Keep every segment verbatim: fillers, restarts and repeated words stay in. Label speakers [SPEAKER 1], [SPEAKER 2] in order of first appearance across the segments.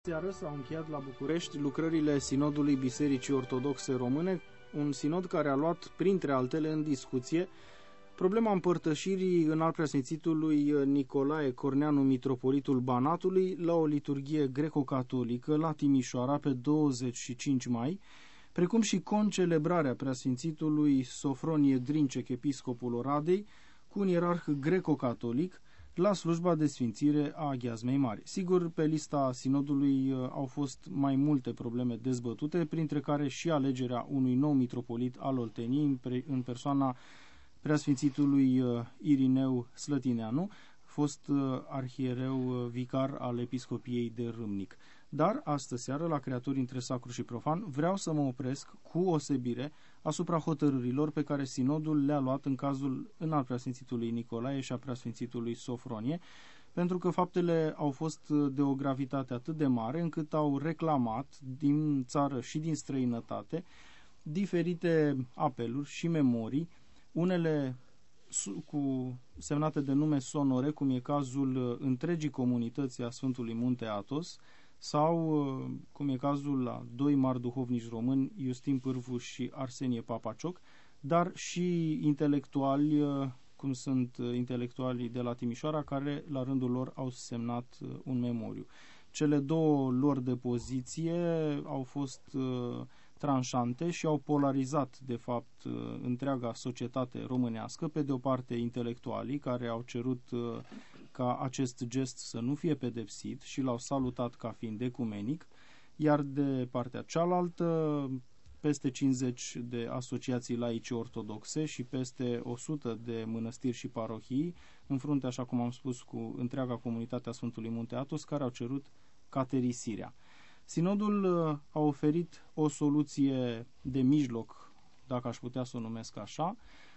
[SPEAKER 1] Seară s-au încheiat la București lucrările Sinodului Bisericii Ortodoxe Române, un sinod care a luat, printre altele, în discuție problema împărtășirii înalt preasfințitului Nicolae Corneanu, mitropolitul Banatului, la o liturghie greco-catolică la Timișoara pe douăzeci și cinci mai, precum și concelebrarea preasfințitului Sofronie Drincec, episcopul Oradei, cu un ierarh greco-catolic, la slujba de sfințire a Gheazmei Mari. Sigur, pe lista sinodului au fost mai multe probleme dezbătute, printre care și alegerea unui nou mitropolit al Olteniei în persoana preasfințitului Irineu Slătineanu, fost arhiereu vicar al episcopiei de Râmnic. Dar, astă seară, la Creatori între sacru și profan, vreau să mă opresc cu osebire asupra hotărârilor pe care sinodul le-a luat în cazul înalt preasfințitului Nicolae și a preasfințitului Sofronie, pentru că faptele au fost de o gravitate atât de mare încât au reclamat din țară și din străinătate diferite apeluri și memorii, unele cu semnate de nume sonore, cum e cazul întregii comunități a Sfântului Munte Athos, sau, cum e cazul la doi mari duhovnici români, Iustin Pârvu și Arsenie Papacioc, dar și intelectuali, cum sunt intelectualii de la Timișoara, care la rândul lor au semnat un memoriu. Cele două lor de poziție au fost uh, tranșante și au polarizat, de fapt, uh, întreaga societate românească. Pe de o parte, intelectualii, care au cerut uh, ca acest gest să nu fie pedepsit și l-au salutat ca fiind ecumenic, iar de partea cealaltă, peste cincizeci de asociații laice ortodoxe și peste o sută de mănăstiri și parohii, în frunte, așa cum am spus, cu întreaga comunitate a Sfântului Munte Athos, care au cerut caterisirea. Sinodul a oferit o soluție de mijloc, dacă aș putea să o numesc așa,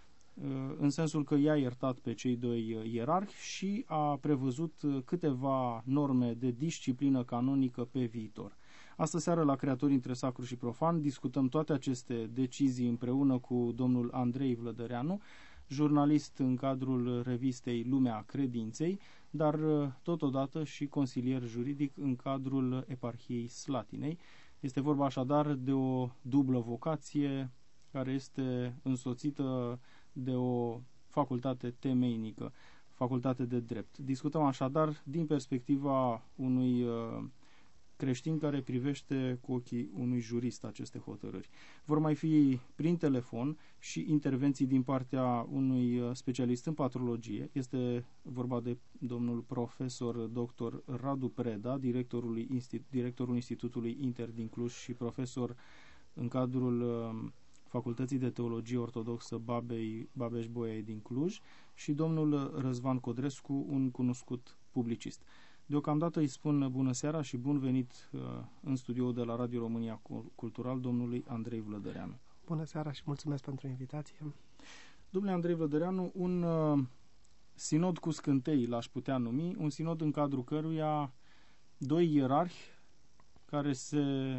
[SPEAKER 1] în sensul că i-a iertat pe cei doi ierarhi și a prevăzut câteva norme de disciplină canonică pe viitor. Astă seară, la Creatorii între sacru și profan, discutăm toate aceste decizii împreună cu domnul Andrei Vlădăreanu, jurnalist în cadrul revistei Lumea Credinței, dar totodată și consilier juridic în cadrul eparhiei Slatinei. Este vorba așadar de o dublă vocație care este însoțită de o facultate temeinică, facultate de drept. Discutăm așadar din perspectiva unui creștin care privește cu ochii unui jurist aceste hotărâri. Vor mai fi prin telefon și intervenții din partea unui specialist în patrologie. Este vorba de domnul profesor doctor Radu Preda, directorul, Institut, directorul Institutului Inter din Cluj și profesor în cadrul Facultății de Teologie Ortodoxă Babei, Babeș-Bolyai din Cluj, și domnul Răzvan Codrescu, un cunoscut publicist. Deocamdată îi spun bună seara și bun venit uh, în studioul de la Radio România Cultural domnului Andrei Vlădăreanu.
[SPEAKER 2] Bună seara și mulțumesc pentru invitație.
[SPEAKER 1] Domnule Andrei Vlădăreanu, un uh, sinod cu scântei l-aș putea numi, un sinod în cadrul căruia doi ierarhi care se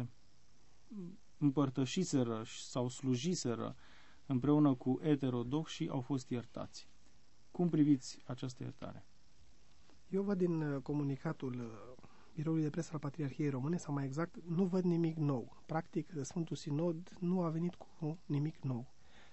[SPEAKER 1] împărtășiseră sau slujiseră împreună cu eterodoxii au fost iertați. Cum priviți această iertare?
[SPEAKER 2] Eu văd din comunicatul Biroului de Presă al Patriarhiei Române, sau mai exact, nu văd nimic nou. Practic, Sfântul Sinod nu a venit cu nimic nou.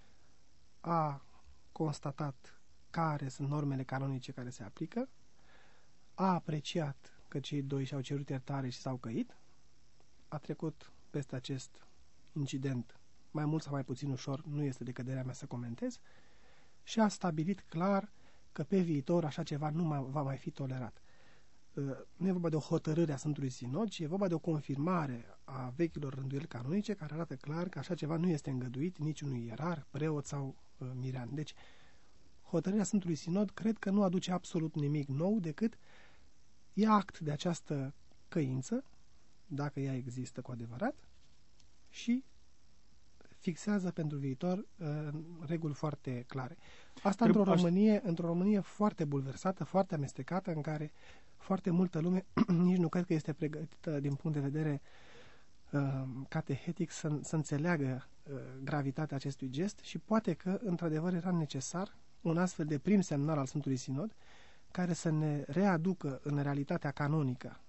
[SPEAKER 2] A constatat care sunt normele canonice care se aplică, a apreciat că cei doi și-au cerut iertare și s-au căit, a trecut peste acest incident, mai mult sau mai puțin ușor, nu este de căderea mea să comentez, și a stabilit clar că pe viitor așa ceva nu mai, va mai fi tolerat. Nu e vorba de o hotărâre a Sfântului Sinod, ci e vorba de o confirmare a vechilor rânduieli canonice care arată clar că așa ceva nu este îngăduit niciunui ierar, preot sau uh, mirean. Deci, hotărârea Sfântului Sinod cred că nu aduce absolut nimic nou decât ia act de această căință, dacă ea există cu adevărat, și fixează pentru viitor uh, reguli foarte clare. Asta într-o Românie, într-o Românie foarte bulversată, foarte amestecată, în care foarte multă lume nici nu cred că este pregătită din punct de vedere uh, catehetic să, să înțeleagă uh, gravitatea acestui gest și poate că, într-adevăr, era necesar un astfel de prim semnal al Sfântului Sinod care să ne readucă în realitatea canonică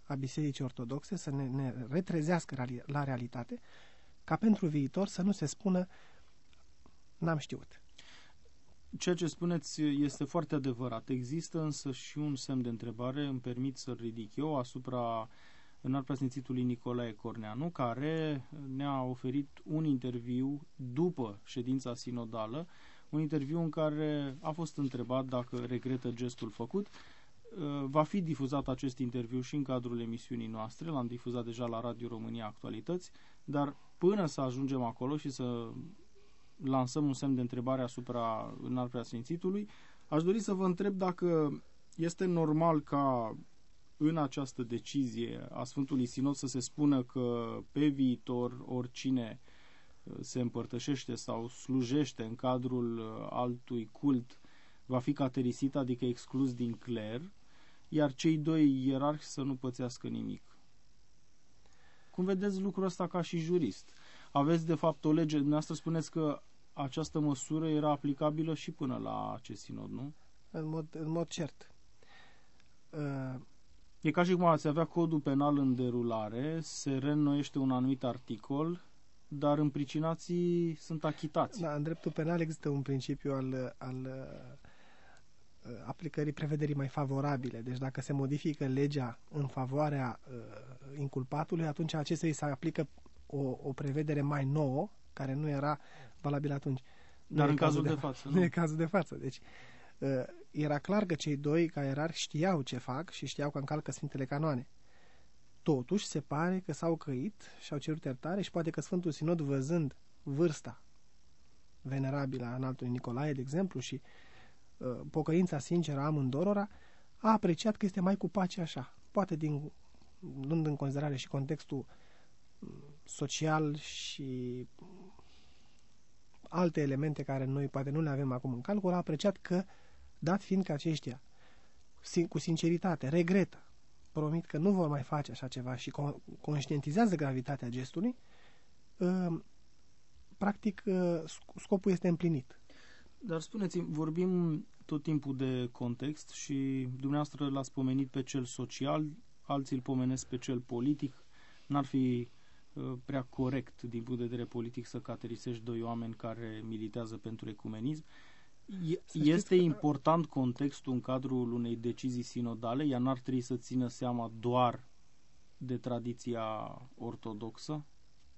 [SPEAKER 2] a Bisericii Ortodoxe, să ne, ne retrezească la realitate, ca pentru viitor să nu se spună n-am știut.
[SPEAKER 1] Ceea ce spuneți este foarte adevărat. Există însă și un semn de întrebare, îmi permit să-l ridic eu, asupra Înaltpreasfințitului Nicolae Corneanu, care ne-a oferit un interviu după ședința sinodală, un interviu în care a fost întrebat dacă regretă gestul făcut. Va fi difuzat acest interviu și în cadrul emisiunii noastre, l-am difuzat deja la Radio România Actualități, dar până să ajungem acolo și să lansăm un semn de întrebare asupra Înaltpreasfințitului, aș dori să vă întreb dacă este normal ca în această decizie a Sfântului Sinod să se spună că pe viitor oricine se împărtășește sau slujește în cadrul altui cult va fi caterisit, adică exclus din cler, iar cei doi ierarhi să nu pățească nimic. Cum vedeți lucrul ăsta ca și jurist? Aveți de fapt o lege, dumneavoastră spuneți că această măsură era aplicabilă și până la acest sinod, nu?
[SPEAKER 2] În mod, în mod cert. Uh...
[SPEAKER 1] E ca și cum ați avea codul penal în derulare, se reînnoiește un anumit articol, dar împricinații sunt achitați.
[SPEAKER 2] Da, în dreptul penal există un principiu al, al uh, aplicării prevederii mai favorabile. Deci dacă se modifică legea în favoarea uh, inculpatului, atunci acestei se aplică o, o prevedere mai nouă, care nu era valabilă atunci.
[SPEAKER 1] Dar în cazul de, de față.
[SPEAKER 2] Nu e cazul de față. Deci uh, era clar că cei doi ca ierarhi știau ce fac și știau că încalcă Sfintele Canoane. Totuși, se pare că s-au căit și au cerut iertare și poate că Sfântul Sinod, văzând vârsta venerabilă a înaltului Nicolae, de exemplu, și uh, pocăința sinceră a amândorora, a apreciat că este mai cu pace așa. Poate din, luând în considerare și contextul social și alte elemente care noi poate nu le avem acum în calcul, a apreciat că, dat fiind că aceștia cu sinceritate regretă, promit că nu vor mai face așa ceva și conștientizează gravitatea gestului, practic scopul este împlinit.
[SPEAKER 1] Dar spuneți-mi, vorbim tot timpul de context și dumneavoastră l-ați pomenit pe cel social, alții îl pomenesc pe cel politic. N-ar fi prea corect din punct de vedere politic să caterisești doi oameni care militează pentru ecumenism. Este important contextul în cadrul unei decizii sinodale, ea n-ar trebui să țină seama doar de tradiția ortodoxă?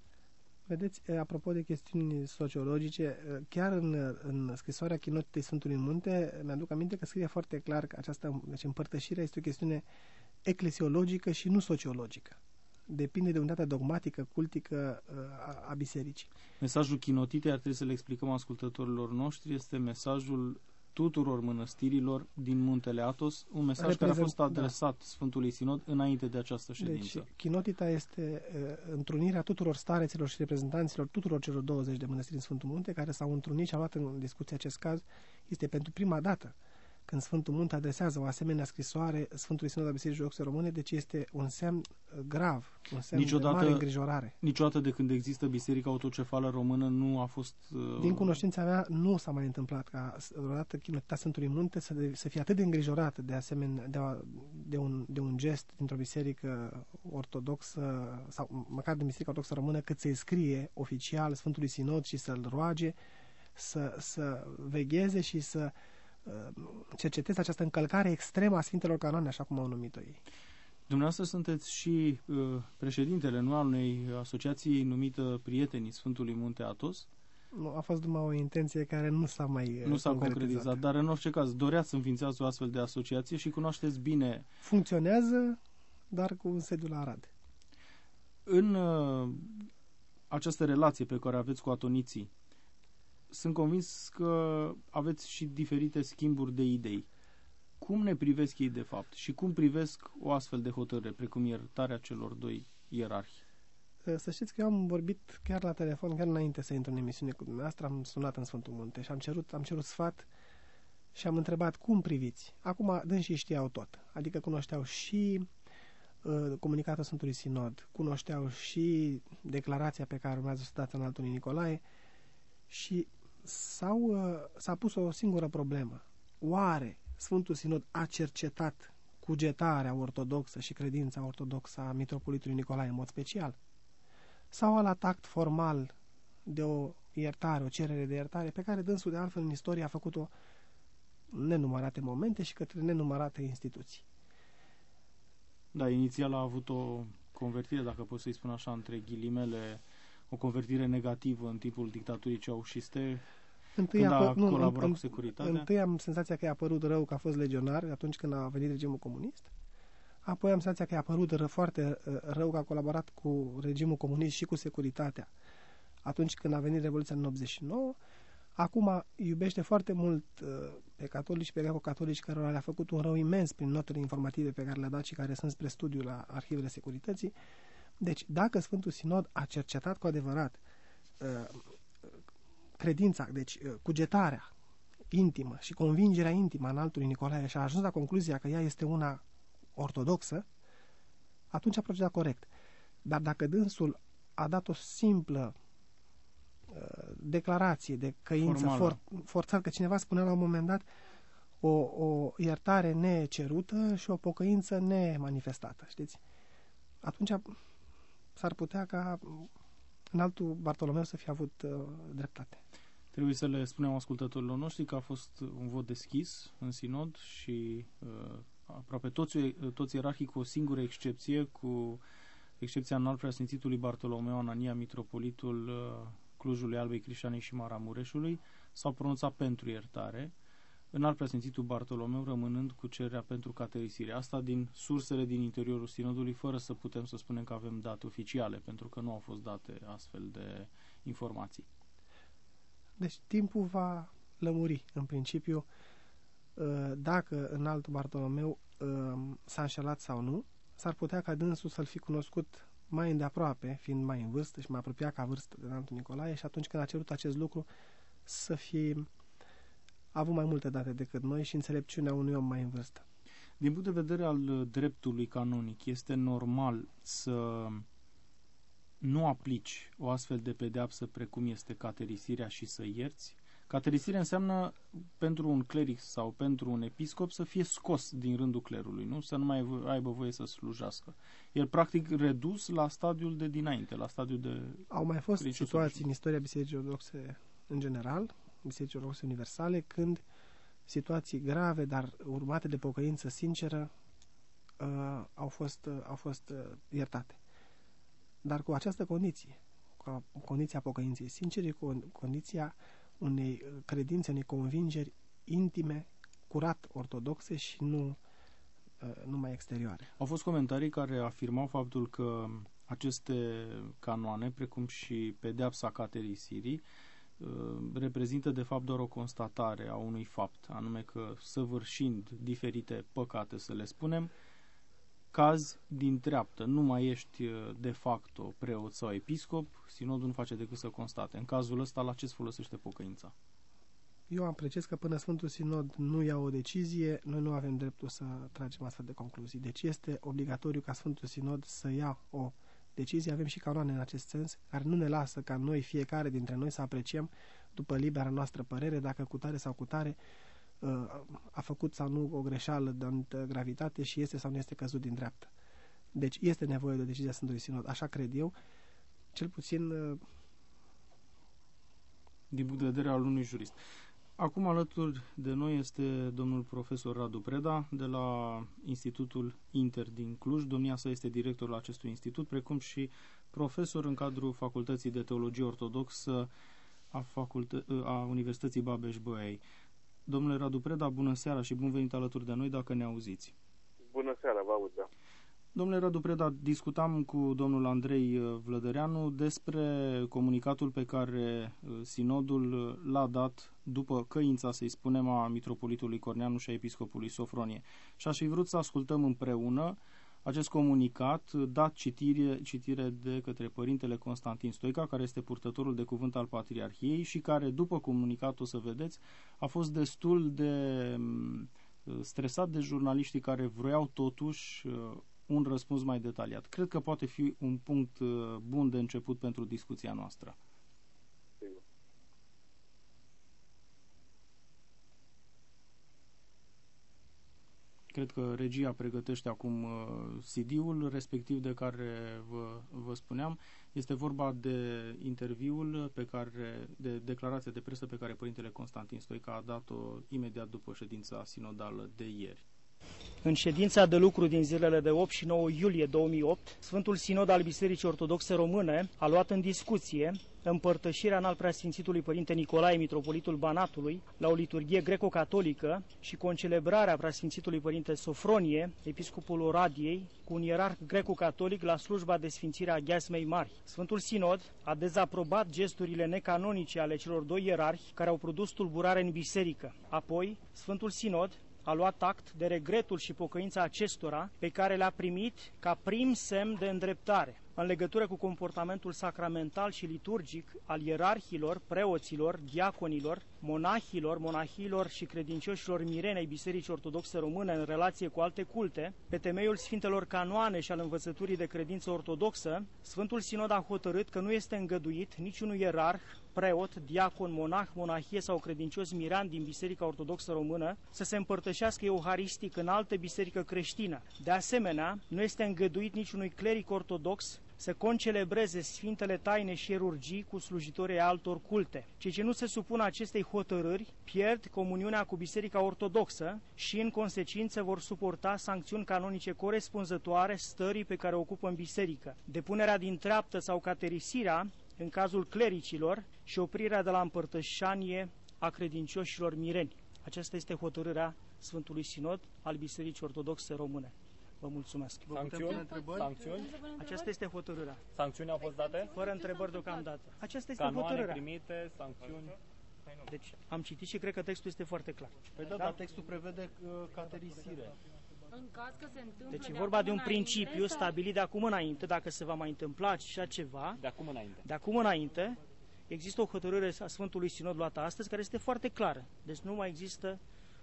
[SPEAKER 2] Vedeți, apropo de chestiuni sociologice, chiar în, în scrisoarea Chinotitei Sfântului Munte, mi-aduc aminte că scrie foarte clar că această deci împărtășire este o chestiune eclesiologică și nu sociologică. Depinde de unitatea dogmatică, cultică a, a bisericii.
[SPEAKER 1] Mesajul Chinotitei, ar trebui să le explicăm ascultătorilor noștri, este mesajul tuturor mănăstirilor din Muntele Athos, un mesaj Reprezent, care a fost adresat da. Sfântului Sinod înainte de această ședință.
[SPEAKER 2] Deci, Chinotita este uh, întrunirea tuturor stareților și reprezentanților tuturor celor douăzeci de mănăstiri în Sfântul Munte, care s-au întrunit și au luat în discuție acest caz. Este pentru prima dată când Sfântul Munte adresează o asemenea scrisoare Sfântului Sinod al Bisericii Ortodoxe Române, deci este un semn grav, un semn niciodată, de mare îngrijorare.
[SPEAKER 1] Niciodată de când există Biserica Autocefală Română nu a fost... Uh...
[SPEAKER 2] Din cunoștința mea, nu s-a mai întâmplat ca vreodată Chinotita Sfântului Munte să, de, să fie atât de îngrijorată de asemenea, de, a, de, un, de un gest dintr-o biserică ortodoxă, sau măcar din Biserica Ortodoxă Română, cât să-i scrie oficial Sfântului Sinod și să-l roage să, să vegheze și să cercetez această încălcare extremă a Sfintelor Canoane, așa cum au numit-o ei.
[SPEAKER 1] Dumneavoastră sunteți și uh, președintele nu al unei asociații numită Prietenii Sfântului Munte Athos.
[SPEAKER 2] Nu, a fost numai o intenție care nu s-a mai
[SPEAKER 1] Nu s-a concretizat, dar în orice caz doreați să înființați o astfel de asociație și cunoașteți bine...
[SPEAKER 2] Funcționează, dar cu un sediu la Arad.
[SPEAKER 1] În uh, această relație pe care aveți cu atoniții, sunt convins că aveți și diferite schimburi de idei. Cum ne privesc ei de fapt și cum privesc o astfel de hotărâre, precum iertarea celor doi ierarhi?
[SPEAKER 2] Să știți că eu am vorbit chiar la telefon, chiar înainte să intru în emisiune cu dumneavoastră, am sunat în Sfântul Munte și am cerut, am cerut sfat și am întrebat cum priviți. Acum dânsii știau tot, adică cunoșteau și uh, comunicatul Sfântului Sinod, cunoșteau și declarația pe care urmează să dați în altul Nicolae și S-au, uh, s-a pus o singură problemă. Oare Sfântul Sinod a cercetat cugetarea ortodoxă și credința ortodoxă a mitropolitului Nicolae în mod special, sau al atac formal de o iertare, o cerere de iertare, pe care dânsul de altfel în istorie a făcut-o în nenumărate momente și către nenumărate instituții.
[SPEAKER 1] Da, inițial a avut o convertire, dacă pot să-i spun așa, între ghilimele, o convertire negativă în timpul dictaturii ceaușiste,
[SPEAKER 2] Întâi
[SPEAKER 1] când a,
[SPEAKER 2] a, nu,
[SPEAKER 1] colaborat
[SPEAKER 2] în,
[SPEAKER 1] cu securitatea.
[SPEAKER 2] Întâi am senzația că i-a părut rău că a fost legionar atunci când a venit regimul comunist. Apoi am senzația că i-a părut ră, foarte rău că a colaborat cu regimul comunist și cu securitatea atunci când a venit Revoluția în optzeci și nouă. Acum iubește foarte mult pe catolici, pe greco-catolici, cărora le-a făcut un rău imens prin notele informative pe care le-a dat și care sunt spre studiu la arhivele securității. Deci, dacă Sfântul Sinod a cercetat cu adevărat credința, deci cugetarea intimă și convingerea intimă a înaltului Nicolae și a ajuns la concluzia că ea este una ortodoxă, atunci a procedat corect. Dar dacă dânsul a dat o simplă uh, declarație de căință for, forțat, că cineva spunea la un moment dat o, o iertare necerută și o pocăință nemanifestată, știți? Atunci s-ar putea ca înaltul Bartolomeu să fie avut uh, dreptate.
[SPEAKER 1] Trebuie să le spunem ascultătorilor noștri că a fost un vot deschis în sinod și uh, aproape toți, toți ierarhii, cu o singură excepție, cu excepția înalt preasfințitului Bartolomeu Anania, mitropolitul uh, Clujului, Albei, Crișanei și Maramureșului, s-au pronunțat pentru iertare, înalt preasfințitul Bartolomeu rămânând cu cererea pentru caterisire. Asta din sursele din interiorul sinodului, fără să putem să spunem că avem date oficiale, pentru că nu au fost date astfel de informații.
[SPEAKER 2] Deci timpul va lămuri, în principiu, dacă înaltul Bartolomeu s-a înșelat sau nu. S-ar putea ca dânsul să-l fi cunoscut mai îndeaproape, fiind mai în vârstă și mai apropiat ca vârstă de înaltul Nicolae, și atunci când a cerut acest lucru să fi avut mai multe date decât noi și înțelepciunea unui om mai în vârstă.
[SPEAKER 1] Din punct de vedere al dreptului canonic, este normal să nu aplici o astfel de pedeapsă precum este caterisirea și să ierți? Caterisirea înseamnă pentru un cleric sau pentru un episcop să fie scos din rândul clerului, nu? Să nu mai aibă voie să slujească. El practic redus la stadiul de dinainte, la stadiul de...
[SPEAKER 2] Au mai fost situații în istoria Bisericii Ortodoxe în general, Bisericii Ortodoxe Universale, când situații grave, dar urmate de pocăință sinceră, uh, au fost, uh, au fost uh, iertate. Dar cu această condiție, cu condiția pocăinței sincere, cu condiția unei credințe, unei convingeri intime, curat ortodoxe și nu numai exterioare.
[SPEAKER 1] Au fost comentarii care afirmau faptul că aceste canoane, precum și pedeapsa caterisirii, reprezintă de fapt doar o constatare a unui fapt, anume că săvârșind diferite păcate, să le spunem, caz din treaptă, nu mai ești de facto preot sau episcop, sinodul nu face decât să constate. În cazul ăsta, la ce îți folosește pocăința?
[SPEAKER 2] Eu apreciez că până Sfântul Sinod nu ia o decizie, noi nu avem dreptul să tragem astfel de concluzii. Deci este obligatoriu ca Sfântul Sinod să ia o decizie. Avem și canoane în acest sens, care nu ne lasă ca noi, fiecare dintre noi, să apreciem după libera noastră părere dacă cutare sau cutare a făcut sau nu o greșeală de anumită gravitate și este sau nu este căzut din dreaptă. Deci este nevoie de o decizie a Sfântului Sinod, așa cred eu, cel puțin
[SPEAKER 1] din punct de vedere al unui jurist. Acum alături de noi este domnul profesor Radu Preda de la Institutul Inter din Cluj. Domnia sa este directorul acestui institut, precum și profesor în cadrul Facultății de Teologie Ortodoxă a, facultă- a Universității Babeș-Bolyai. Domnule Radu Preda, bună seara și bun venit alături de noi, dacă ne auziți.
[SPEAKER 3] Bună seara, vă aud, da.
[SPEAKER 1] Domnule Radu Preda, discutam cu domnul Andrei Vlădăreanu despre comunicatul pe care sinodul l-a dat după căința, să-i spunem, a mitropolitului Corneanu și a episcopului Sofronie. Și aș fi vrut să ascultăm împreună acest comunicat dat citire, citire de către părintele Constantin Stoica, care este purtătorul de cuvânt al Patriarhiei și care, după comunicat, o să vedeți, a fost destul de stresat de jurnaliștii care vroiau totuși un răspuns mai detaliat. Cred că poate fi un punct bun de început pentru discuția noastră.
[SPEAKER 3] Sigur.
[SPEAKER 1] Cred că regia pregătește acum C D-ul respectiv de care vă, vă spuneam. Este vorba de interviul pe care, de declarația de presă pe care Părintele Constantin Stoica a dat-o imediat după ședința sinodală de ieri.
[SPEAKER 4] În ședința de lucru din zilele de opt și nouă iulie două mii opt, Sfântul Sinod al Bisericii Ortodoxe Române a luat în discuție împărtășirea înalt preasfințitului Părinte Nicolae, mitropolitul Banatului, la o liturghie greco-catolică și concelebrarea preasfințitului Părinte Sofronie, episcopul Oradiei, cu un ierarh greco-catolic la slujba de sfințire a Gheasmei Mari. Sfântul Sinod a dezaprobat gesturile necanonice ale celor doi ierarhi care au produs tulburare în biserică. Apoi, Sfântul Sinod a luat act de regretul și pocăința acestora pe care le-a primit ca prim semn de îndreptare în legătură cu comportamentul sacramental și liturgic al ierarhilor, preoților, diaconilor, monahilor, monahilor și credincioșilor mireni ai Bisericii Ortodoxe Române în relație cu alte culte, pe temeiul Sfintelor Canoane și al învățăturii de credință ortodoxă, Sfântul Sinod a hotărât că nu este îngăduit niciunui ierarh, preot, diacon, monah, monahie sau credincios mirean din Biserica Ortodoxă Română să se împărtășească euharistic în altă biserică creștină. De asemenea, nu este îngăduit niciunui cleric ortodox să concelebreze sfintele taine și ierurgii cu slujitorii altor culte. Cei ce nu se supun acestei hotărâri pierd comuniunea cu Biserica Ortodoxă și, în consecință, vor suporta sancțiuni canonice corespunzătoare stării pe care o ocupă în biserică. Depunerea din treaptă sau caterisirea în cazul clericilor și oprirea de la împărtășanie a credincioșilor mireni. Aceasta este hotărârea Sfântului Sinod al Bisericii Ortodoxe Române. Vă mulțumesc.
[SPEAKER 5] Sancțiuni? Sancțiuni?
[SPEAKER 4] Aceasta este hotărârea.
[SPEAKER 5] Sancțiuni au fost date?
[SPEAKER 4] Fără întrebări deocamdată. Aceasta este
[SPEAKER 5] Canoane
[SPEAKER 4] hotărârea.
[SPEAKER 5] primite, sancțiuni?
[SPEAKER 4] Deci am citit și cred că textul este foarte clar.
[SPEAKER 1] Păi da, da? Dar textul prevede uh, caterisire.
[SPEAKER 6] În caz că se întâmplă
[SPEAKER 4] Deci e
[SPEAKER 6] de
[SPEAKER 4] vorba de un
[SPEAKER 6] acum
[SPEAKER 4] principiu
[SPEAKER 6] înainte,
[SPEAKER 4] stabilit de acum înainte, dacă se va mai întâmpla așa ceva,
[SPEAKER 5] De acum înainte.
[SPEAKER 4] de acum înainte, există o hotărâre a Sfântului Sinod luată astăzi care este foarte clară. Deci nu mai există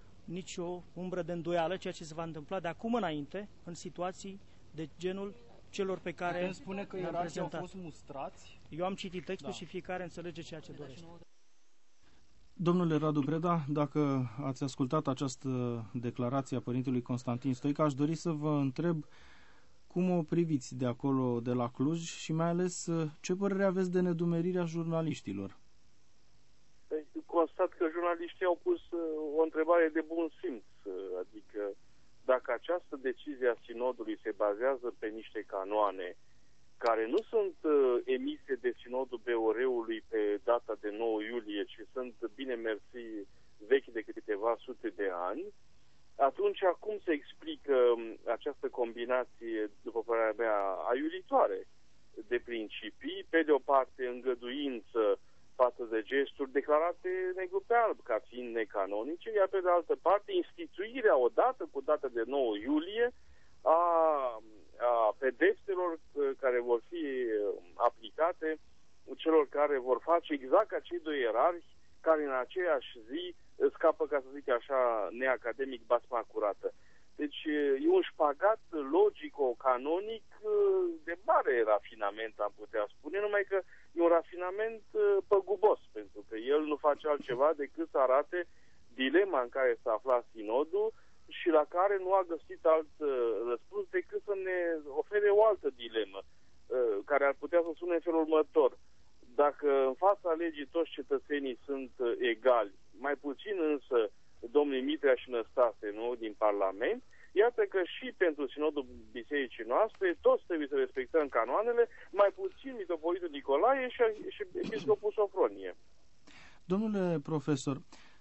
[SPEAKER 4] nicio umbră de îndoială ceea ce se va întâmpla de acum înainte în situații de genul celor pe care
[SPEAKER 1] Putem spune că
[SPEAKER 4] le-am
[SPEAKER 1] ierarhii au
[SPEAKER 4] prezentat.
[SPEAKER 1] fost mustrați?
[SPEAKER 4] Eu am citit textul
[SPEAKER 1] Da.
[SPEAKER 4] și fiecare înțelege ceea ce dorește.
[SPEAKER 1] Domnule Radu Preda, dacă ați ascultat această declarație a Părintelui Constantin Stoica, aș dori să vă întreb cum o priviți de acolo, de la Cluj, și mai ales ce părere aveți de nedumerirea jurnaliștilor?
[SPEAKER 3] Constat că jurnaliștii au pus o întrebare de bun simț, adică dacă această decizie a sinodului se bazează pe niște canoane care nu sunt uh, emise de sinodul B O R-ului pe data de nouă iulie, ci sunt, bine mersi, vechi de câteva sute de ani, atunci cum se explică această combinație, după părerea mea, aiuritoare de principii, pe de o parte îngăduință față de gesturi declarate negru pe alb ca fiind necanonice, iar pe de altă parte instituirea odată cu data de nouă iulie a, a pedepselor care vor fi aplicate celor care vor face exact ca cei doi ierarhi care în aceeași zi scapă, ca să zic așa, neacademic, basma curată. Deci e un șpagat logico-canonic de mare rafinament, am putea spune, numai că e un rafinament păgubos, pentru că el nu face altceva decât să arate dilema în care s-a aflat sinodul și la care nu a găsit alt răspuns decât să ne ofere o altă dilemă, care ar putea să sune în felul următor. Dacă în fața legii toți cetățenii sunt egali, mai puțin însă domnii Mitrea și Năstase, nu, din Parlament, iată că și pentru sinodul bisericii noastre toți trebuie să respectăm canoanele, mai puțin mitropolitul Nicolae și, și episcopul Sofronie.
[SPEAKER 1] Domnule profesor,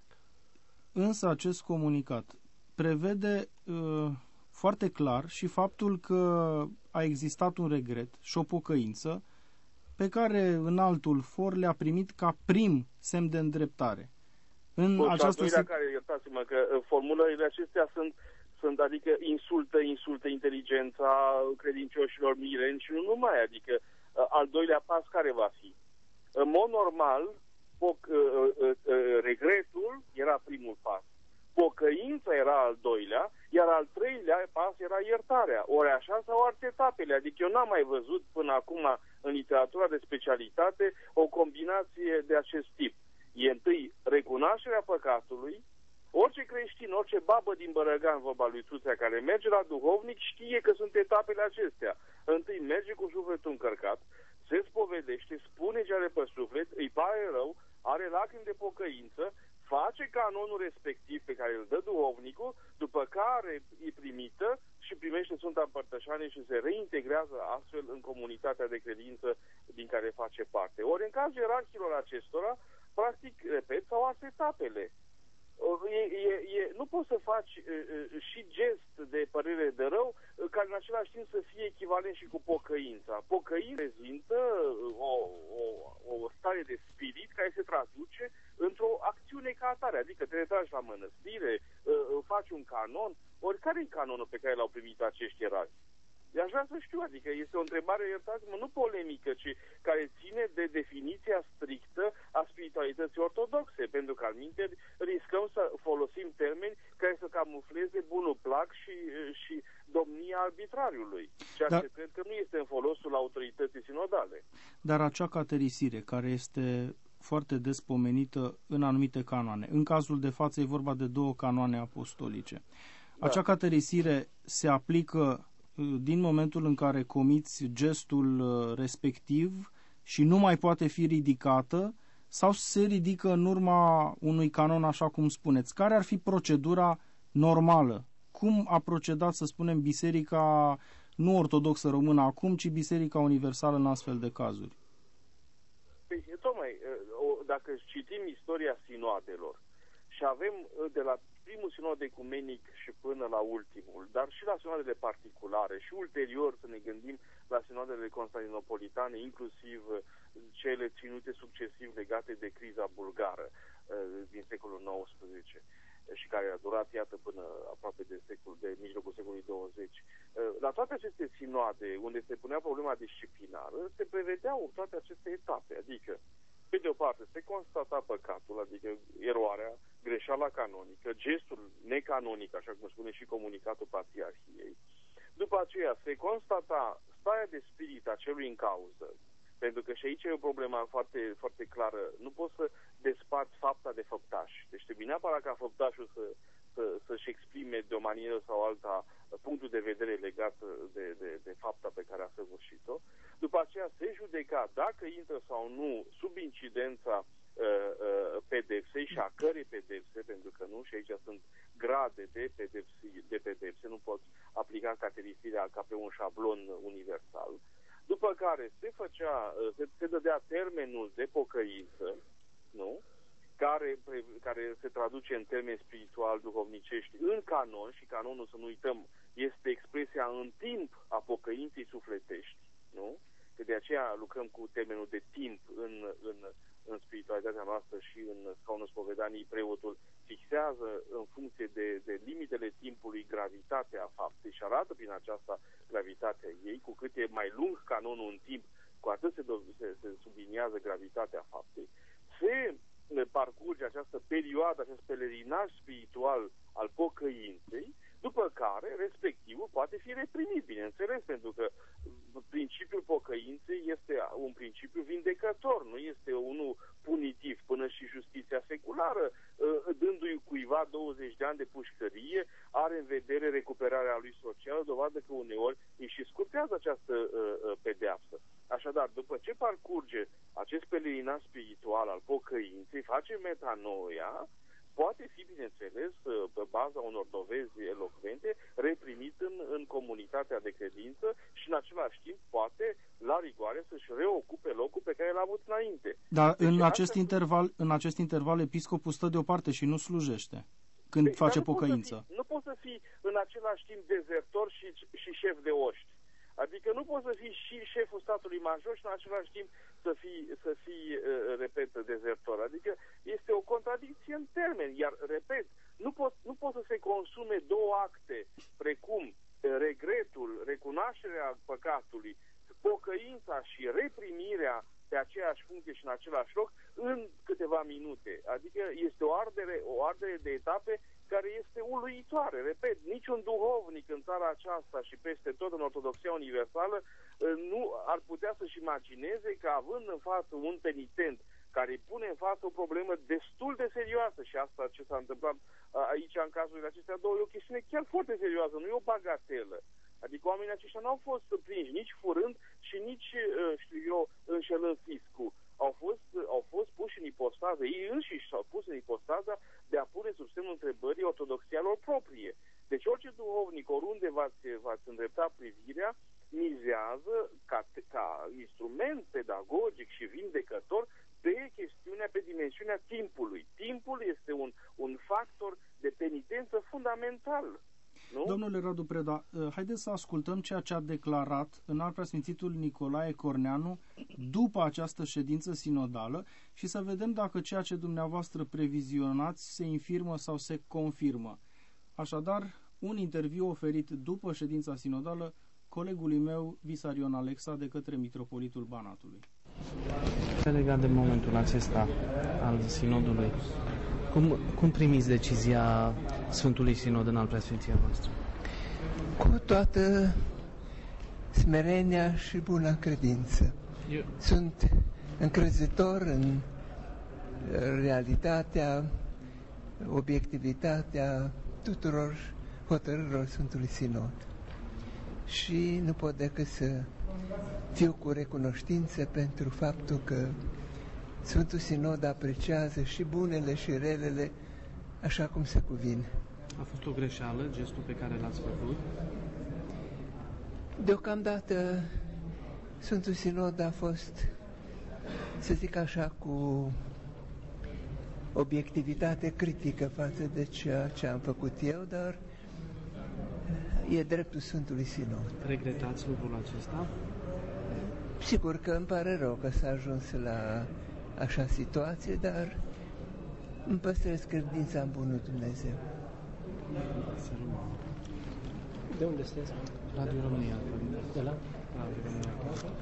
[SPEAKER 1] însă acest comunicat prevede uh, foarte clar și faptul că a existat un regret și o pocăință pe care în altul for le-a primit ca prim semn de îndreptare. În
[SPEAKER 3] Bun,
[SPEAKER 1] această
[SPEAKER 3] se... care, iertați-mă, că formulările acestea sunt, sunt, adică insultă, insultă inteligența credincioșilor mireni și nu numai, adică al doilea pas care va fi? În mod normal, poc, regretul era primul pas, pocăința era al doilea, iar al treilea pas era iertarea. Ori așa sau alte etapele, adică eu n-am mai văzut până acum în literatura de specialitate o combinație de acest tip. E întâi recunoașterea păcatului, Orice creștin, orice babă din Bărăgan, vorba lui Tuțea, care merge la duhovnic, știe că sunt etapele acestea. Întâi merge cu sufletul încărcat, se spovedește, spune ce are pe suflet, îi pare rău, are lacrimi de pocăință, face canonul respectiv pe care îl dă duhovnicul, după care îi primită și primește Sfânta Împărtășanie și se reintegrează astfel în comunitatea de credință din care face parte. Ori în cazul ierarhilor acestora, practic, repet, s-au ars etapele. E, e, e, nu poți să faci e, e, și gest de părere de rău care în același timp să fie echivalent și cu pocăința. Pocăința reprezintă o, o, o stare de spirit care se traduce într-o acțiune ca atare, adică te retragi la mănăstire, faci un canon. Ori care e canonul pe care l-au primit acești erari? Eu aș vrea să știu, adică este o întrebare, iertați-mă, nu polemică, ci care ține de definiția strictă a spiritualității ortodoxe, pentru că alminte riscăm să folosim termeni care să camufleze bunul plac și, și domnia arbitrariului, ceea
[SPEAKER 1] Dar,
[SPEAKER 3] ce cred că nu este în folosul autorității sinodale.
[SPEAKER 1] Dar acea caterisire care este foarte des pomenită în anumite canoane, în cazul de față e vorba de două canoane apostolice, da. Acea caterisire se aplică din momentul în care comiți gestul respectiv și nu mai poate fi ridicată sau se ridică în urma unui canon, așa cum spuneți? Care ar fi procedura normală? Cum a procedat, să spunem, biserica nu ortodoxă română acum, ci biserica universală în astfel de cazuri?
[SPEAKER 3] Păi, tocmai, dacă citim istoria sinoadelor și avem de la primul sinod ecumenic și până la ultimul, dar și la sinoadele particulare și ulterior să ne gândim la sinoadele constantinopolitane, inclusiv cele ținute succesiv legate de criza bulgară din secolul nouăsprezece și care a durat, iată, până aproape de, secol, de mijlocul secolului douăzeci. La toate aceste sinoade, unde se punea problema disciplinară, se prevedeau toate aceste etape, adică pe de o parte, se constata păcatul, adică eroarea, greșeala canonică, gestul necanonic, așa cum spune și comunicatul Patriarhiei. După aceea, se constata starea de spirit a celui în cauză, pentru că și aici e o problemă foarte, foarte clară. Nu poți să desparți fapta de făptaș. Deci trebuie neapărat ca făptașul să, să, să-și exprime de o manieră sau alta punctul de vedere legat de, de, de fapta pe care a săvârșit-o. După aceea se judeca dacă intră sau nu sub incidența uh, uh, pedepsei și a cărei pedepse, pentru că nu, și aici sunt grade de pedepse, de pedepse, nu poți aplica caterisirea ca pe un șablon universal. După care se făcea, uh, se, se dădea termenul de pocăință, nu? Care, care se traduce în termeni spiritual duhovnicești în canon, și canonul, să nu uităm, este expresia în timp a pocăinței sufletești, nu? Că de aceea lucrăm cu termenul de timp în, în, în spiritualitatea noastră și în scaunul spovedanii. Preotul fixează în funcție de, de limitele timpului gravitatea faptei și arată prin aceasta gravitatea ei. Cu cât e mai lung canonul în timp, cu atât se, se, se subliniază gravitatea faptei. Se parcurge această perioadă, acest pelerinaj spiritual al pocăinței, după care respectivul poate fi reprimit, bineînțeles, pentru că principiul pocăinței este un principiu vindecător, nu este unul punitiv, până și justiția seculară, dându-i cuiva douăzeci de ani de pușcărie, are în vedere recuperarea lui socială, dovadă că uneori îi și scurtează această pedeapsă. Așadar, după ce parcurge acest pelerinaj spiritual al pocăinței, face metanoia, poate fi, bineînțeles, pe baza unor dovezi elocvente, reprimit în, în comunitatea de credință și, în același timp, poate, la rigoare, să-și reocupe locul pe care l-a avut înainte.
[SPEAKER 1] Dar
[SPEAKER 3] deci,
[SPEAKER 1] în, acest interval, în acest interval, episcopul stă deoparte și nu slujește când
[SPEAKER 3] Păi,
[SPEAKER 1] face
[SPEAKER 3] nu
[SPEAKER 1] pocăință.
[SPEAKER 3] Poți fi, nu poți să fii în același timp dezertor și, și șef de oști. Adică nu poți să fii și șeful statului major și în același timp să fii, să fii repet, dezertor. Adică este o contradicție în termeni. Iar, repet, nu pot, nu pot să se consume două acte, precum regretul, recunoașterea păcatului, pocăința și reprimirea pe aceeași funcție și în același loc în câteva minute. Adică este o ardere, o ardere de etape care este uluitoare. Repet, niciun duhovnic în țara aceasta și peste tot în Ortodoxia Universală nu ar putea să-și imagineze că, având în față un penitent care îi pune în față o problemă destul de serioasă, și asta ce s-a întâmplat aici, în cazurile acestea două, e o chestiune chiar foarte serioasă, nu e o bagatelă. Adică oamenii aceștia n-au fost prinși nici furând și nici, știu eu, înșelând fiscul. Au fost, au fost puși în ipostază, ei înșiși s-au pus în ipostaza de a pune sub semnul întrebării ortodoxia lor proprie. Deci orice duhovnic, oriunde v-ați, v-ați îndreptat privirea, mizează ca, ca instrument pedagogic și vindecător pe chestiunea, pe dimensiunea timpului. Timpul este un, un factor de penitență fundamental. Nu?
[SPEAKER 1] Domnule Radu Preda, haideți să ascultăm ceea ce a declarat Înalt Preasfințitul Nicolae Corneanu după această ședință sinodală și să vedem dacă ceea ce dumneavoastră previzionați se infirmă sau se confirmă. Așadar, un interviu oferit după ședința sinodală colegului meu, Visarion Alexa, de către Mitropolitul Banatului.
[SPEAKER 7] Legat de momentul acesta al sinodului, cum, cum primiți decizia Sfântului Sinod în al preasfinția voastră?
[SPEAKER 8] Cu toată smerenia și buna credință.
[SPEAKER 7] Eu...
[SPEAKER 8] Sunt încrezător în realitatea, obiectivitatea tuturor hotărârilor Sfântului Sinod. Și nu pot decât să fiu cu recunoștință pentru faptul că Sfântul Sinod apreciază și bunele și relele așa cum se cuvine.
[SPEAKER 7] A fost o greșeală gestul pe care l-ați făcut?
[SPEAKER 8] Deocamdată Sfântul Sinod a fost, să zic așa, cu obiectivitate critică față de ceea ce am făcut eu, dar e dreptul Sfântului Sinod.
[SPEAKER 7] Regretați lucrul acesta?
[SPEAKER 8] Sigur că îmi pare rău că s-a ajuns la așa situație, dar îmi păstrez credința în bunul Dumnezeu.
[SPEAKER 2] De unde sunteți?
[SPEAKER 7] Radio România.
[SPEAKER 2] De la?
[SPEAKER 7] Radio România.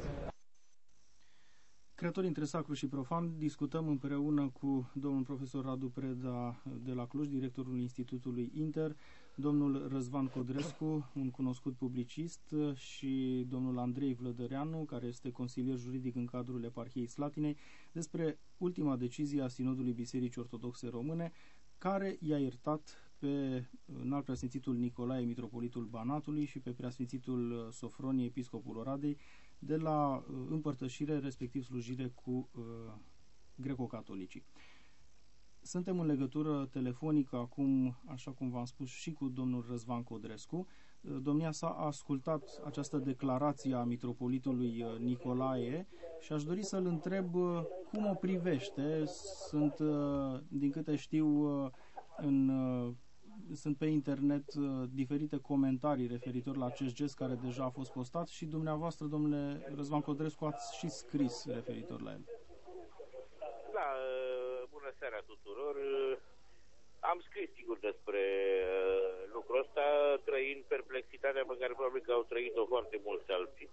[SPEAKER 1] Creatorii între sacru și profan, discutăm împreună cu domnul profesor Radu Preda de la Cluj, directorul Institutului Inter, domnul Răzvan Codrescu, un cunoscut publicist, și domnul Andrei Vlădăreanu, care este consilier juridic în cadrul Eparhiei Slatinei, despre ultima decizie a Sinodului Bisericii Ortodoxe Române, care i-a iertat pe Înalt Preasfințitul Nicolae, Mitropolitul Banatului, și pe Preasfințitul Sofronie, Episcopul Oradei, de la împărtășire, respectiv slujire cu uh, greco-catolicii. Suntem în legătură telefonică acum, așa cum v-am spus, și cu domnul Răzvan Codrescu. Domnia sa a ascultat această declarație a Mitropolitului Nicolae și aș dori să-l întreb cum o privește. Sunt, din câte știu, în, sunt pe internet diferite comentarii referitor la acest gest care deja a fost postat și dumneavoastră, domnule Răzvan Codrescu, ați și scris referitor la el.
[SPEAKER 9] Da, bună seara tuturor. Am scris, sigur, despre lucrul ăsta, trăind perplexitatea pe care probabil că au trăit-o foarte mulți alții.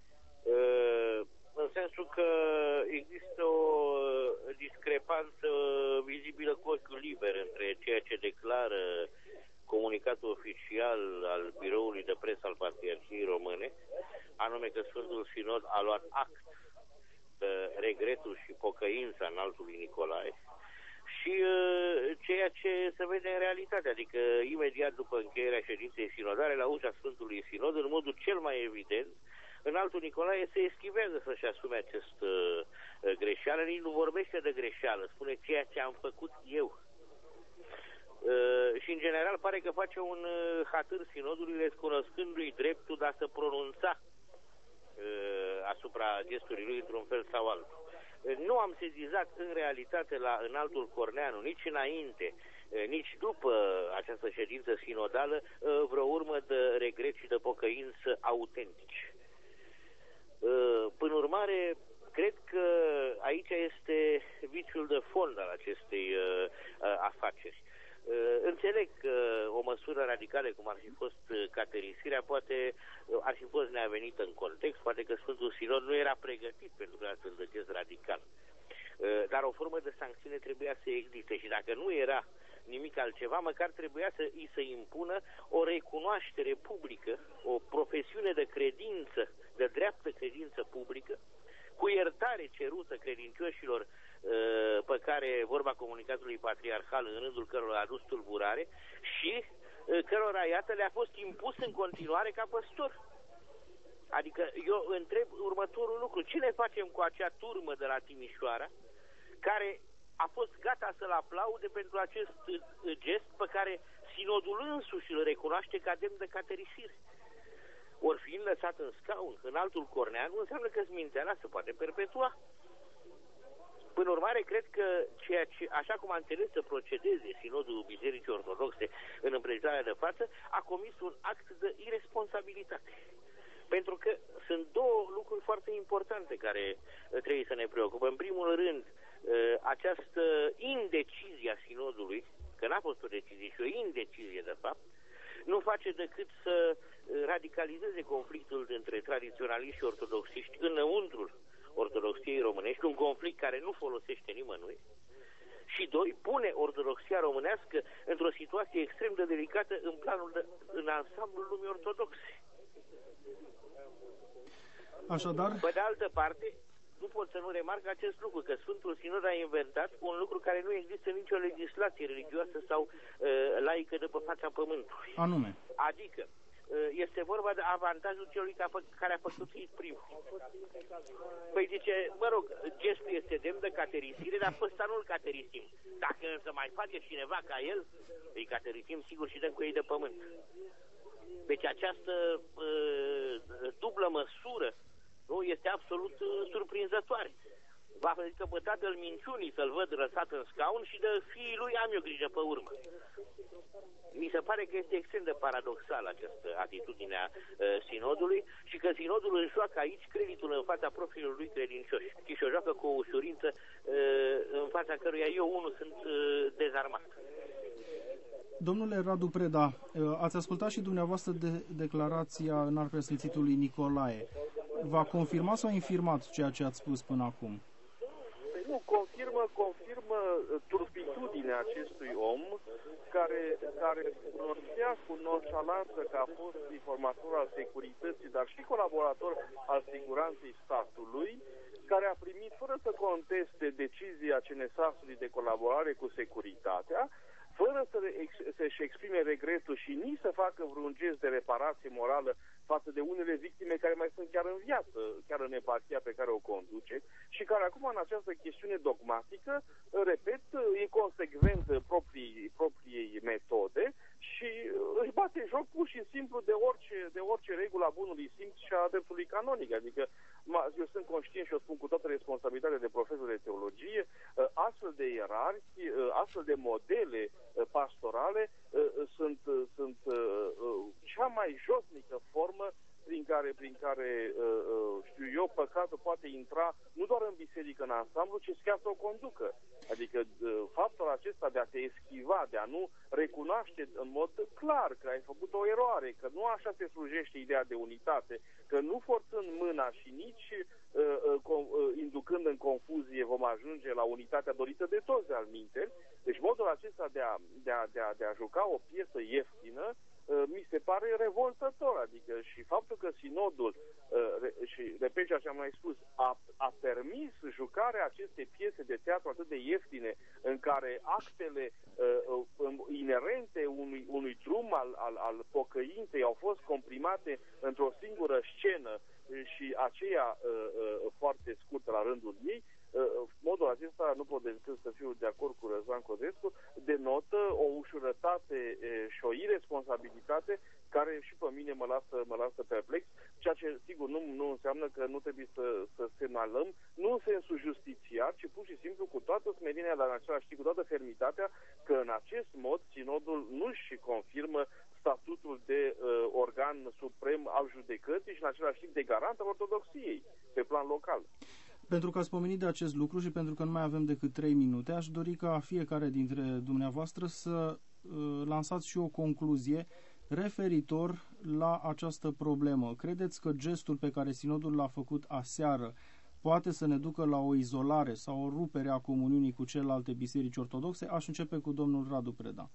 [SPEAKER 9] În sensul că există o discrepanță vizibilă cu ochiul liber între ceea ce declară comunicatul oficial al biroului de presă al Patriarhiei Române, anume că Sfântul Sinod a luat act de regretul și pocăința Înaltului Nicolae, și uh, ceea ce se vede în realitate, adică imediat după încheierea ședinței sinodale, la ușa Sfântului Sinod, în modul cel mai evident, Înaltul Nicolae se eschivează să-și asume acest uh, greșeală, nici nu vorbește de greșeală, spune ceea ce am făcut eu. Uh, și în general pare că face un uh, hatâr sinodului, recunoscându-i dreptul de a se pronunța uh, asupra gestului lui într-un fel sau altul. Nu am sezizat în realitate la Înaltul Corneanu, nici înainte, nici după această ședință sinodală, vreo urmă de regret și de pocăință autentici. Până urmare, cred că aici este viciul de fond al acestei afaceri. Înțeleg că o măsură radicală, cum ar fi fost caterisirea, poate ar fi fost neavenită în context, poate că Sfântul Sinod nu era pregătit pentru astfel de gest radical. Dar o formă de sancțiune trebuia să existe și dacă nu era nimic altceva, măcar trebuia să îi se impună o recunoaștere publică, o profesiune de credință, de dreaptă credință publică, cu iertare cerută credincioșilor pe care vorba comunicatului patriarhal, în rândul cărora a adus tulburare și cărora, iată, le-a fost impus în continuare ca păstor. Adică eu întreb următorul lucru: ce ne facem cu acea turmă de la Timișoara care a fost gata să-l aplaude pentru acest gest pe care sinodul însuși îl recunoaște ca demn de caterisire? Ori fiind lăsat în scaun, în altul cornean, nu înseamnă că sminteala se poate perpetua. Până urmare, cred că ceea ce, așa cum a înțeles să procedeze Sinodul Bisericii Ortodoxe în împrejurarea de față, a comis un act de irresponsabilitate. Pentru că sunt două lucruri foarte importante care trebuie să ne preocupă. În primul rând, această indecizie a Sinodului, că n-a fost o decizie și o indecizie de fapt, nu face decât să radicalizeze conflictul între tradiționaliști și ortodoxiști înăuntrul ortodoxiei românești, un conflict care nu folosește nimănui. Și doi, pune ortodoxia românească într-o situație extrem de delicată în planul de, în ansamblul lumii ortodoxe.
[SPEAKER 1] Așadar,
[SPEAKER 9] pe de altă parte, nu pot să nu remarc acest lucru, că Sfântul Sinod a inventat un lucru care nu există în nicio legislație religioasă sau uh, laică de pe fața pământului.
[SPEAKER 1] Anume?
[SPEAKER 9] Adică, uh, este vorba de avantajul celui care a făcut primul. Păi zice, mă rog, gestul este demn de caterisire, dar pe ăsta nu-l caterisim. Dacă însă mai face cineva ca el, îi caterisim sigur și dăm cu ei de pământ. Deci această uh, dublă măsură nu este absolut uh, surprinzătoare. Va că pe tatăl minciunii să-l văd răsat în scaun și de fiii lui am eu grijă pe urmă. Mi se pare că este extrem de paradoxal această atitudine a uh, Sinodului și că Sinodul își joacă aici creditul în fața propriilor lui credincioși și și-o joacă cu o ușurință uh, în fața căruia eu unul sunt uh, dezarmat.
[SPEAKER 1] Domnule Radu Preda, ați ascultat și dumneavoastră de declarația înalt preasfințitului Nicolae. V-a confirmat sau infirmat ceea ce ați spus până acum?
[SPEAKER 3] Nu, confirmă, confirmă turpitudinea acestui om care, care cunoștea cu nonșalanță că a fost informator al securității, dar și colaborator al siguranței statului, care a primit fără să conteste decizia C N S A S-ului de colaborare cu securitatea, fără să să-și exprime regretul și nici să facă vreun gest de reparație morală față de unele victime care mai sunt chiar în viață, chiar în eparhia pe care o conduce, și care acum în această chestiune dogmatică, repet, e consecvent proprii, propriei metode și își bate joc pur și simplu de orice, de orice regulă a bunului simț și a dreptului canonic. Adică eu sunt conștient și o spun cu toată responsabilitatea de profesor de teologie, astfel de ierarhi, astfel de modele pastorale sunt, sunt cea mai josnică formă prin care, prin care știu eu, păcatul poate intra nu doar în biserică în ansamblu, ci chiar să o conducă. Adică faptul acesta de a te eschiva, de a nu recunoaște în mod clar că ai făcut o eroare, că nu așa se slujește ideea de unitate, că nu forțând mâna și nici inducând în confuzie vom ajunge la unitatea dorită de toți de-al minteri. Deci modul acesta de a, de, a, de, a, de a juca o piesă ieftină mi se pare revoltător, adică și faptul că Sinodul, și repet ce am mai spus, a, a permis jucarea acestei piese de teatru atât de ieftine, în care actele uh, inerente unui, unui drum al, al, al pocăinței au fost comprimate într-o singură scenă și aceea uh, uh, foarte scurtă la rândul ei, modul acesta, nu pot decât să fiu de acord cu Răzvan Codrescu, denotă o ușurătate și o irresponsabilitate care și pe mine mă lasă, mă lasă perplex, ceea ce, sigur, nu, nu înseamnă că nu trebuie să, să semnalăm, nu în sensul justițiar, ci pur și simplu cu toată smerenia, dar în același timp cu toată fermitatea, că în acest mod Sinodul nu-și confirmă statutul de uh, organ suprem al judecății și în același timp de garant al ortodoxiei pe plan local.
[SPEAKER 1] Pentru că ați pomenit de acest lucru și pentru că nu mai avem decât trei minute, aș dori ca fiecare dintre dumneavoastră să uh, lansați și o concluzie referitor la această problemă. Credeți că gestul pe care Sinodul l-a făcut aseară poate să ne ducă la o izolare sau o rupere a comuniunii cu celelalte biserici ortodoxe? Aș începe cu domnul Radu Preda.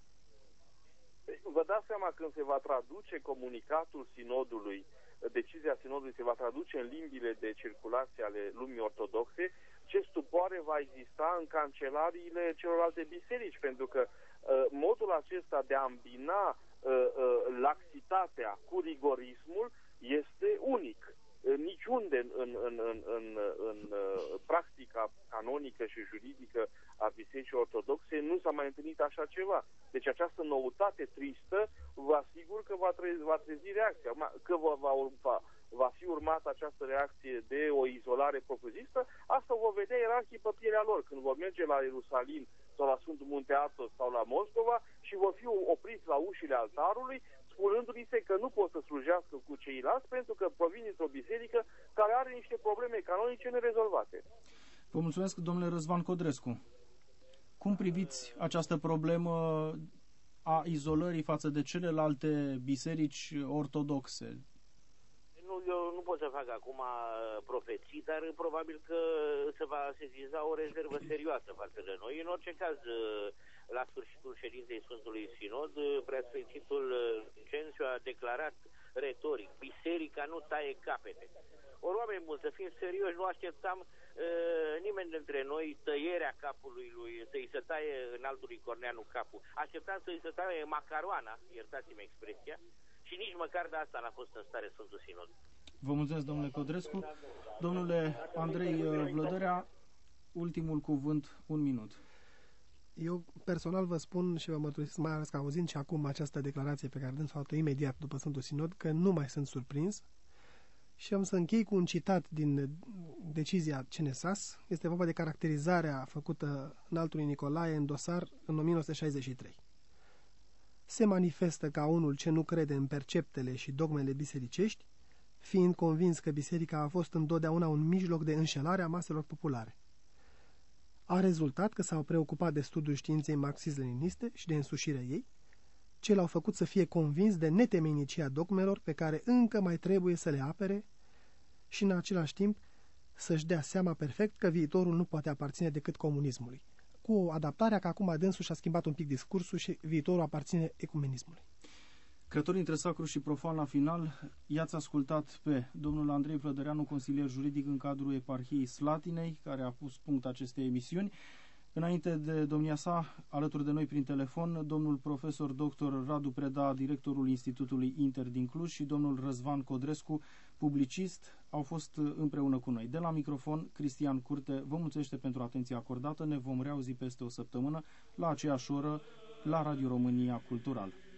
[SPEAKER 3] Vă dați seama, când se va traduce comunicatul Sinodului, decizia Sinodului se va traduce în limbile de circulație ale lumii ortodoxe, ce stupoare va exista în cancelariile celorlalte biserici, pentru că uh, modul acesta de a îmbina uh, uh, laxitatea cu rigorismul este unic. Niciunde în, în, în, în, în, în practica canonică și juridică a Bisericii Ortodoxe nu s-a mai întâlnit așa ceva. Deci această noutate tristă, vă asigur că va trezi, va trezi reacția. Că va, va, va fi urmată această reacție de o izolare propriu-zistă, asta o vor vedea ierarhii pe pielea lor, când vor merge la Ierusalim sau la Sfântul Munte Athos sau la Moscova și vor fi opriți la ușile altarului, spunându-li se că nu pot să slujească cu ceilalți pentru că provin dintr-o biserică care are niște probleme canonice nerezolvate.
[SPEAKER 1] Vă mulțumesc, domnule Răzvan Codrescu. Cum priviți această problemă a izolării față de celelalte biserici ortodoxe?
[SPEAKER 9] Nu, eu nu pot să fac acum profeții, dar probabil că se va sesiza o rezervă serioasă față de noi. În orice caz, la sfârșitul ședinței Sfântului Sinod, preasfințitul Vincențiu a declarat retoric: biserica nu taie capete. Ori, oameni buni, să fim serioși, nu așteptam uh, nimeni dintre noi tăierea capului lui, să-i se taie înaltului Corneanu capul. Așteptam să-i se taie macaroana, iertați-mi expresia, și nici măcar de asta n-a fost în stare Sfântul Sinod.
[SPEAKER 1] Vă mulțumesc, domnule Codrescu. Domnule Andrei Vlădărea, ultimul cuvânt, un minut.
[SPEAKER 2] Eu personal vă spun și vă mărturisesc, mai ales că auzind și acum această declarație pe care dânsul a făcut imediat după Sfântul Sinod, că nu mai sunt surprins. Și am să închei cu un citat din decizia C N S A S. Este vorba de caracterizarea făcută înaltului Nicolae în dosar în o mie nouă sute șaizeci și trei. Se manifestă ca unul ce nu crede în perceptele și dogmele bisericești, fiind convins că biserica a fost întotdeauna un mijloc de înșelare a maselor populare. A rezultat că s-au preocupat de studiul științei marxist-leniniste și de însușirea ei, ce l-au făcut să fie convins de netemenicia dogmelor pe care încă mai trebuie să le apere și în același timp să-și dea seama perfect că viitorul nu poate aparține decât comunismului, cu adaptarea că acum dânsul și-a schimbat un pic discursul și viitorul aparține ecumenismului.
[SPEAKER 1] Călătorii între sacru și profan la final, i-ați ascultat pe domnul Andrei Vlădăreanu, consilier juridic în cadrul eparhiei Slatinei, care a pus punct acestei emisiuni. Înainte de domnia sa, alături de noi prin telefon, domnul profesor doctor Radu Preda, directorul Institutului Inter din Cluj, și domnul Răzvan Codrescu, publicist, au fost împreună cu noi. De la microfon, Cristian Curte vă mulțumește pentru atenția acordată. Ne vom reauzi peste o săptămână la aceeași oră la Radio România Cultural.